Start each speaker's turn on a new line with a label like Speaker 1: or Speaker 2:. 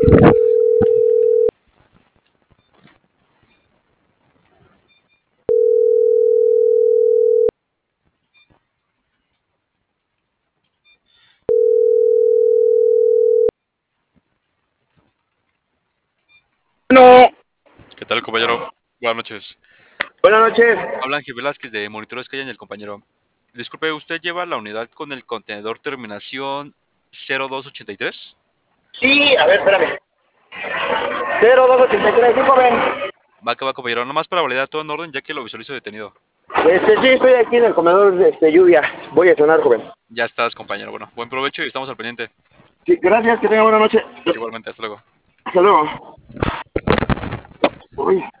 Speaker 1: No.
Speaker 2: ¿Qué tal, compañero? Buenas noches.
Speaker 1: Buenas noches.
Speaker 2: Habla Ángel Velázquez de Monitores Calle en el compañero. Disculpe, ¿usted lleva la unidad con el contenedor terminación 0283?
Speaker 1: Sí, a ver, espérame. 0283, sí, joven.
Speaker 2: Va, compañero. Nomás para validar todo en orden, ya que lo visualizo detenido.
Speaker 1: Sí, estoy aquí en el comedor de lluvia. Voy a cenar, joven.
Speaker 2: Ya estás, compañero. Bueno, buen provecho y estamos al pendiente.
Speaker 1: Sí, gracias, que tenga buena noche.
Speaker 2: Igualmente, hasta luego.
Speaker 1: Hasta luego. Uy.